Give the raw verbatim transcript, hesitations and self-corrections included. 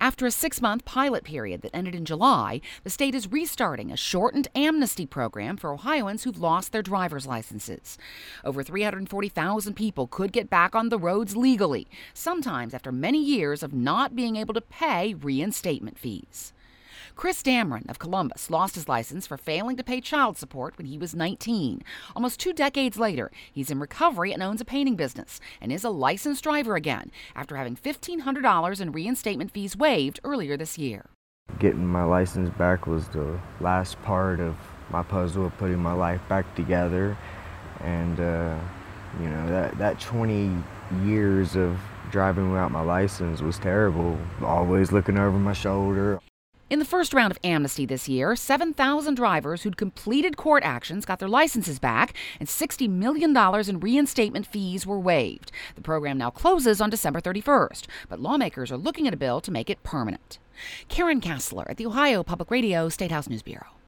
After a six-month pilot period that ended in July, the state is restarting a shortened amnesty program for Ohioans who've lost their driver's licenses. Over three hundred forty thousand people could get back on the roads legally, sometimes after many years of not being able to pay reinstatement fees. Chris Dameron of Columbus lost his license for failing to pay child support when he was nineteen. Almost two decades later, he's in recovery and owns a painting business and is a licensed driver again after having fifteen hundred dollars in reinstatement fees waived earlier this year. Getting my license back was the last part of my puzzle of putting my life back together. And, uh, you know, that, that twenty years of driving without my license was terrible, always looking over my shoulder. In the first round of amnesty this year, seven thousand drivers who'd completed court actions got their licenses back, and sixty million dollars in reinstatement fees were waived. The program now closes on December thirty-first, but lawmakers are looking at a bill to make it permanent. Karen Kassler at the Ohio Public Radio State House News Bureau.